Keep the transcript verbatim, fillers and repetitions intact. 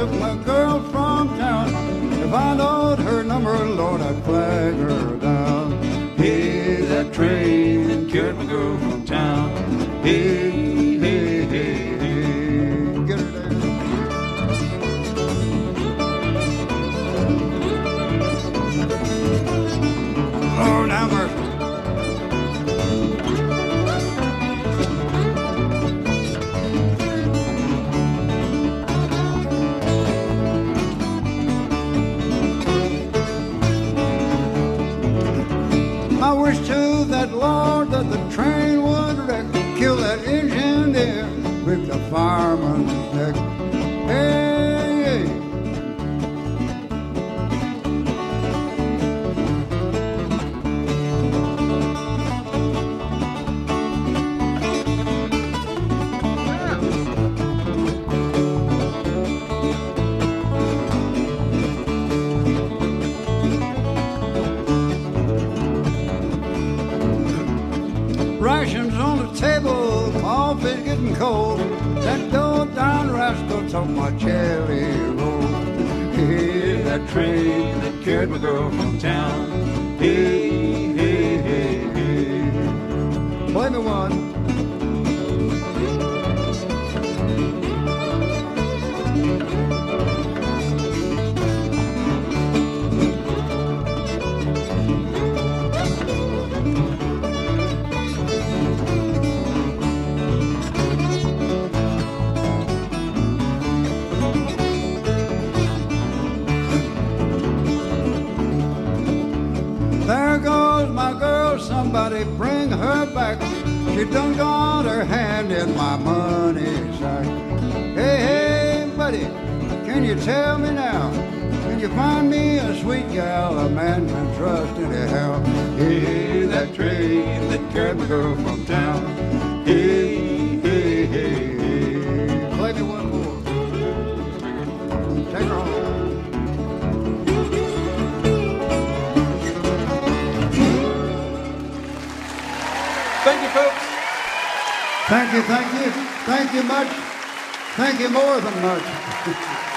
took my girl from town. If I knowed her number, Lord, I'd flag her down. Hey, that train carried my girl from town. Hey, hey, hey, hey. Get her there. Lord, have mercy. I wish to that Lord that the train would wreck, kill that engineer, break the fireman's neck. Hey, hey. Rations on the table, coffee's getting cold. That low down rascal took my jelly roll. Hey, that train that carried my girl from town. Hey, hey, hey, hey. Play me one. There goes my girl, somebody bring her back. She done got her hand in my money sack. Hey, hey, buddy, can you tell me now? Can you find me a sweet gal a man can trust anyhow? Hey, that train that carried my girl from town. Hey, hey, hey, hey. Play me one more. Take her home. Thank you, folks. Thank you, thank you. Thank you much. Thank you more than much.